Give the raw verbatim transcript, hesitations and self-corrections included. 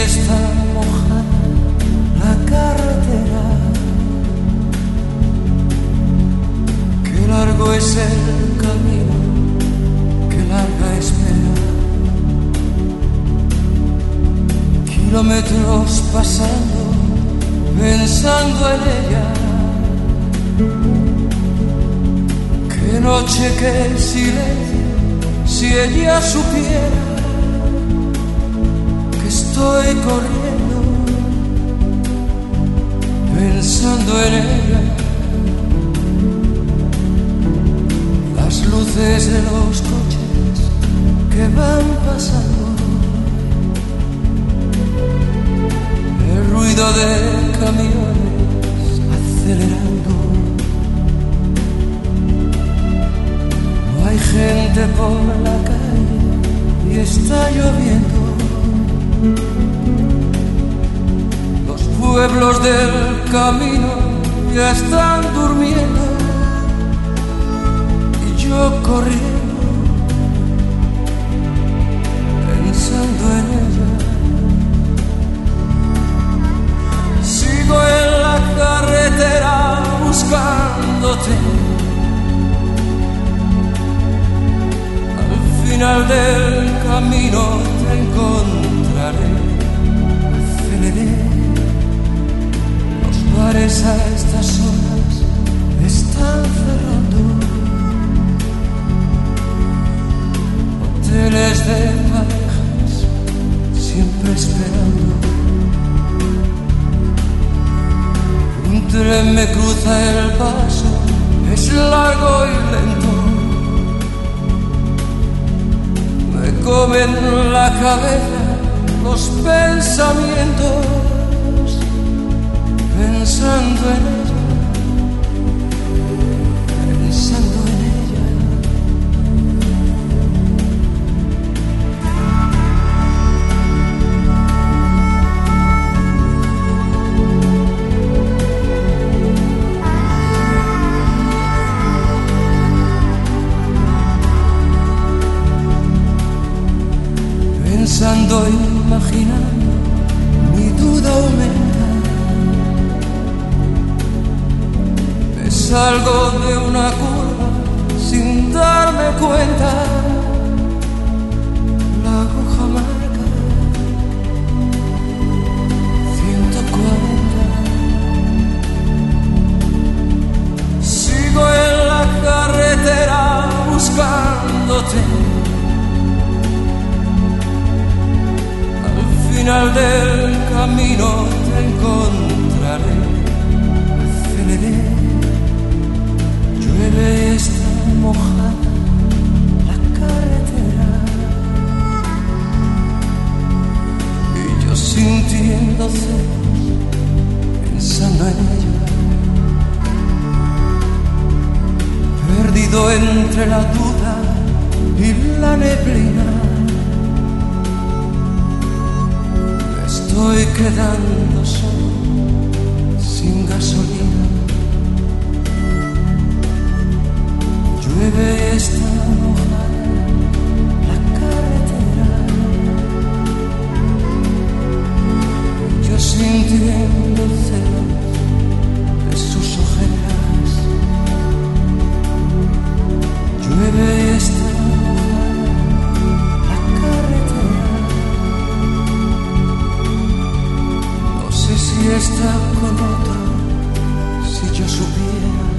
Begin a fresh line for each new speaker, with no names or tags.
está mojada la carretera. Qué largo es el camino, qué larga espera. Kilómetros pasando, pensando en ella. Qué noche, qué silencio, si ella supiera que estoy corriendo, pensando en ella. Las luces de los coches que van pasando, el ruido de camiones acelerando. No hay gente por la calle y está lloviendo. Los pueblos del camino ya están durmiendo y yo corriendo, pensando en ella. Sigo en la carretera buscándote. Al final del camino te encontraré. Aceleré. Los bares a estas horas están cerrando. Hoteles de parejas siempre esperando. Un tren me cruza el paso, es largo y lento. Me comen la cabeza los pensamientos, pensando en ella, pensando en ella. Pensando, imaginando, mi duda aumenta. Me salgo de una curva sin darme cuenta. La aguja marca ciento cuarenta. Sigo en la carretera buscándote. Al final del camino te encontraré. Aceleré. Llueve y está mojada la carretera. Y yo sintiendo celos, pensando en ella. Perdido entre la duda y la neblina. Estoy quedando solo, sin gasolina. Llueve y está mojada la carretera. Yo sintiendo celos de sus ojeras. Llueve y está mojada la carretera. Si está con otro, si yo supiera